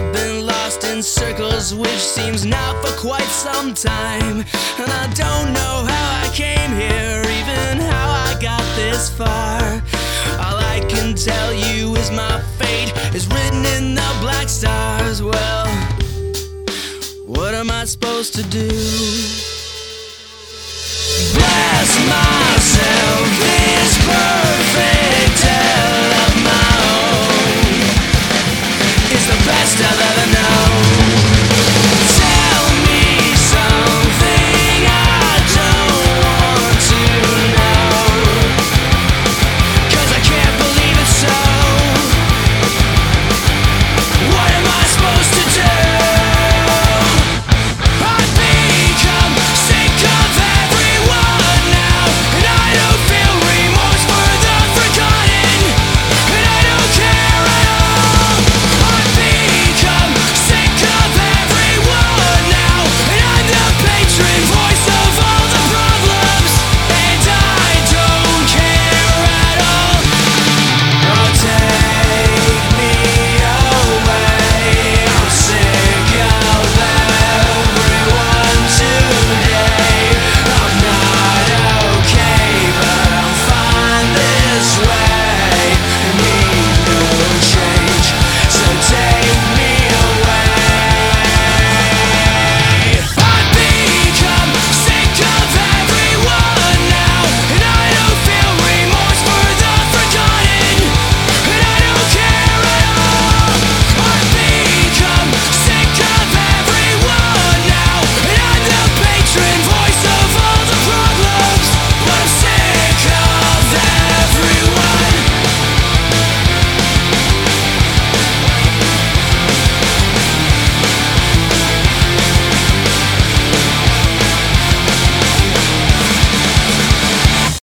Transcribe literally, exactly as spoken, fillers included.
I've been lost in circles, which seems now for quite some time. And I don't know how I came here, even how I got this far. All I can tell you is my fate is written in the black stars. Well, what am I supposed to do? Bless myself.